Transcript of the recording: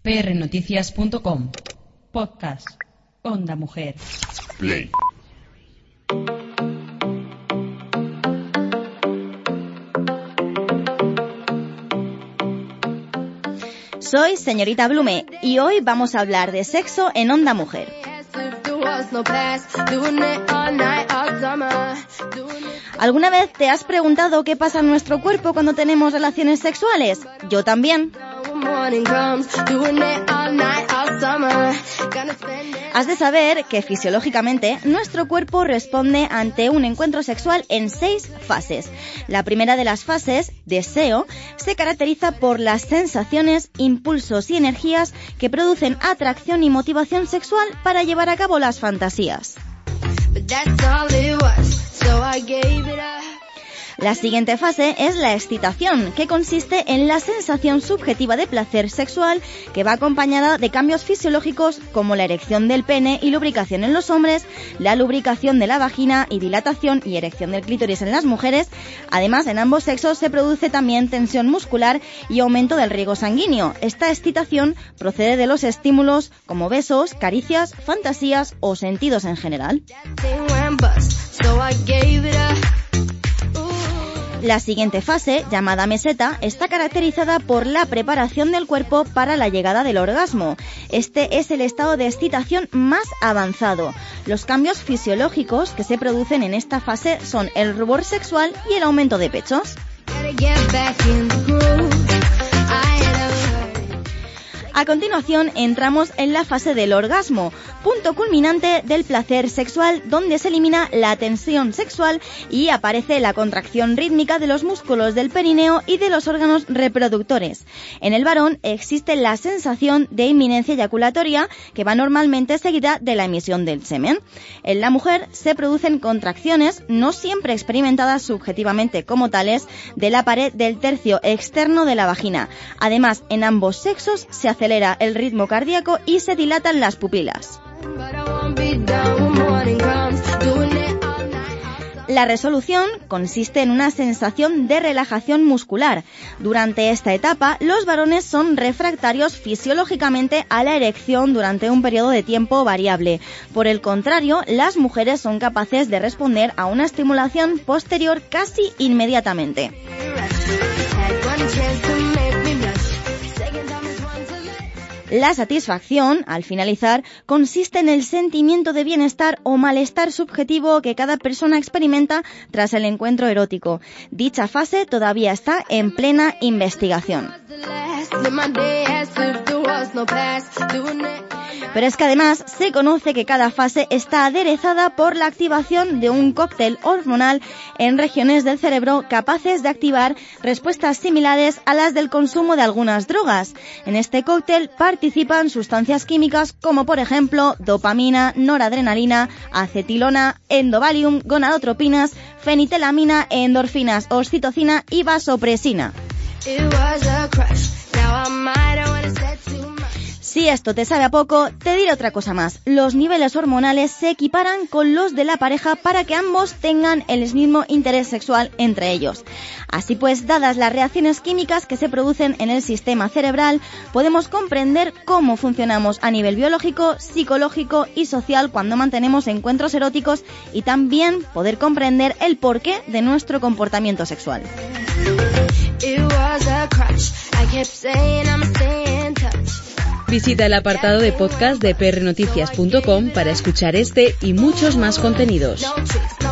prnoticias.com. Podcast. Onda Mujer. Play. Soy señorita Blume y hoy vamos a hablar de sexo en Onda Mujer. ¿Alguna vez te has preguntado qué pasa en nuestro cuerpo cuando tenemos relaciones sexuales? Yo también. Has de saber que fisiológicamente nuestro cuerpo responde ante un encuentro sexual en 6 fases. La primera de las fases, deseo, se caracteriza por las sensaciones, impulsos y energías que producen atracción y motivación sexual para llevar a cabo las fantasías. La siguiente fase es la excitación, que consiste en la sensación subjetiva de placer sexual que va acompañada de cambios fisiológicos como la erección del pene y lubricación en los hombres, la lubricación de la vagina y dilatación y erección del clítoris en las mujeres. Además, en ambos sexos se produce también tensión muscular y aumento del riego sanguíneo. Esta excitación procede de los estímulos como besos, caricias, fantasías o sentidos en general. La siguiente fase, llamada meseta, está caracterizada por la preparación del cuerpo para la llegada del orgasmo. Este es el estado de excitación más avanzado. Los cambios fisiológicos que se producen en esta fase son el rubor sexual y el aumento de pechos. A continuación entramos en la fase del orgasmo, punto culminante del placer sexual donde se elimina la tensión sexual y aparece la contracción rítmica de los músculos del perineo y de los órganos reproductores. En el varón existe la sensación de inminencia eyaculatoria que va normalmente seguida de la emisión del semen. En la mujer se producen contracciones, no siempre experimentadas subjetivamente como tales, de la pared del tercio externo de la vagina. Además, en ambos sexos se acelera el ritmo cardíaco y se dilatan las pupilas. La resolución consiste en una sensación de relajación muscular. Durante esta etapa, los varones son refractarios fisiológicamente a la erección durante un periodo de tiempo variable. Por el contrario, las mujeres son capaces de responder a una estimulación posterior casi inmediatamente. La satisfacción, al finalizar, consiste en el sentimiento de bienestar o malestar subjetivo que cada persona experimenta tras el encuentro erótico. Dicha fase todavía está en plena investigación. Pero es que además se conoce que cada fase está aderezada por la activación de un cóctel hormonal en regiones del cerebro capaces de activar respuestas similares a las del consumo de algunas drogas. En este cóctel participan sustancias químicas como por ejemplo dopamina, noradrenalina, acetilona, endovalium, gonadotropinas, fenitilamina, endorfinas, oxitocina y vasopresina. Si esto te sabe a poco, te diré otra cosa más. Los niveles hormonales se equiparan con los de la pareja para que ambos tengan el mismo interés sexual entre ellos. Así pues, dadas las reacciones químicas que se producen en el sistema cerebral, podemos comprender cómo funcionamos a nivel biológico, psicológico y social cuando mantenemos encuentros eróticos y también poder comprender el porqué de nuestro comportamiento sexual. Visita el apartado de podcast de prnoticias.com para escuchar este y muchos más contenidos.